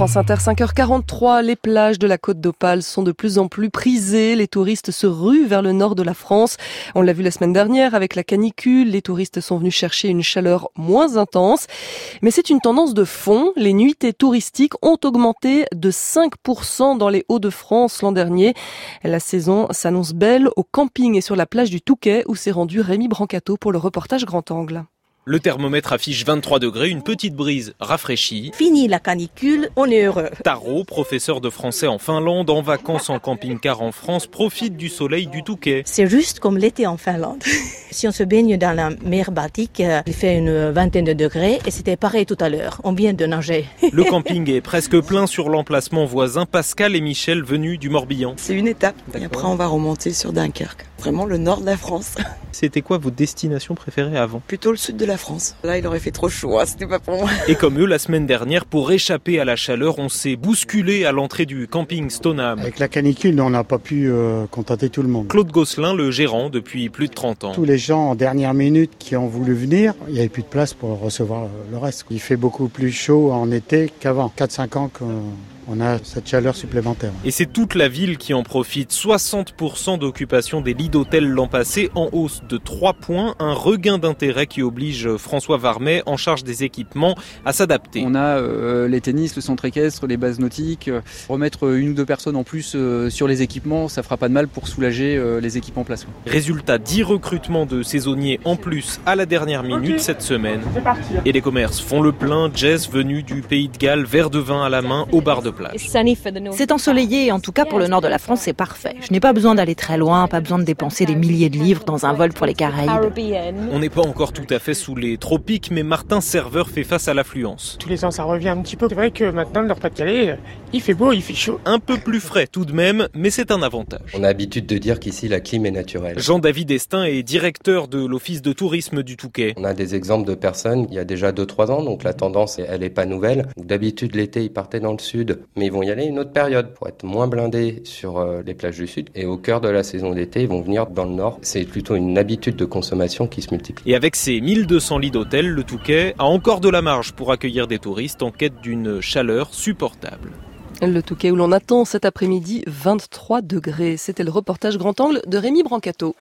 France Inter, 5h43, les plages de la Côte d'Opale sont de plus en plus prisées. Les touristes se ruent vers le nord de la France. On l'a vu la semaine dernière avec la canicule. Les touristes sont venus chercher une chaleur moins intense. Mais c'est une tendance de fond. Les nuitées touristiques ont augmenté de 5% dans les Hauts-de-France l'an dernier. La saison s'annonce belle au camping et sur la plage du Touquet où s'est rendu Rémi Brancato pour le reportage Grand Angle. Le thermomètre affiche 23 degrés, une petite brise rafraîchit. Fini la canicule, on est heureux. Taro, professeur de français en Finlande, en vacances en camping-car en France, profite du soleil du Touquet. C'est juste comme l'été en Finlande. Si on se baigne dans la mer Baltique, il fait une vingtaine de degrés et c'était pareil tout à l'heure. On vient de nager. Le camping est presque plein sur l'emplacement voisin. Pascal et Michel venus du Morbihan. C'est une étape. Et après, on va remonter sur Dunkerque. Vraiment le nord de la France. C'était quoi vos destinations préférées avant ? Plutôt le sud de la France. Là, il aurait fait trop chaud, c'était pas pour moi. Et comme eux, la semaine dernière, pour échapper à la chaleur, on s'est bousculé à l'entrée du camping Stoneham. Avec la canicule, on n'a pas pu contenter tout le monde. Claude Gosselin, le gérant depuis plus de 30 ans. Tous les gens en dernière minute qui ont voulu venir, il n'y avait plus de place pour recevoir le reste. Il fait beaucoup plus chaud en été qu'avant. 4-5 ans qu'on a cette chaleur supplémentaire. Et c'est toute la ville qui en profite. 60% d'occupation des lits d'hôtel l'an passé, en hausse de 3 points. Un regain d'intérêt qui oblige François Varmet, en charge des équipements, à s'adapter. On a les tennis, le centre équestre, les bases nautiques. Remettre une ou deux personnes en plus sur les équipements, ça fera pas de mal pour soulager les équipes en place. Résultat, 10 recrutements de saisonniers en plus à la dernière minute cette semaine. Et les commerces font le plein. Jess, venu du Pays de Galles, verre de vin à la main au bar de plage. C'est ensoleillé et en tout cas pour le nord de la France, c'est parfait. Je n'ai pas besoin d'aller très loin, pas besoin de dépenser des milliers de livres dans un vol pour les Caraïbes. On n'est pas encore tout à fait sous les tropiques, mais Martin, serveur, fait face à l'affluence. Tous les ans, ça revient un petit peu. C'est vrai que maintenant, le Nord-Pas-de-Calais, il fait beau, il fait chaud. Un peu plus frais tout de même, mais c'est un avantage. On a l'habitude de dire qu'ici, la clim est naturelle. Jean-David Estin est directeur de l'Office de tourisme du Touquet. On a des exemples de personnes il y a déjà 2-3 ans, donc la tendance, elle n'est pas nouvelle. D'habitude, l'été, ils partaient dans le sud, mais ils vont y aller une autre période pour être moins blindés sur les plages du sud. Et au cœur de la saison d'été, ils vont venir dans le nord. C'est plutôt une habitude de consommation qui se multiplie. Et avec ses 1200 lits d'hôtel, le Touquet a encore de la marge pour accueillir des touristes en quête d'une chaleur supportable. Le Touquet où l'on attend cet après-midi 23 degrés. C'était le reportage Grand Angle de Rémi Brancato.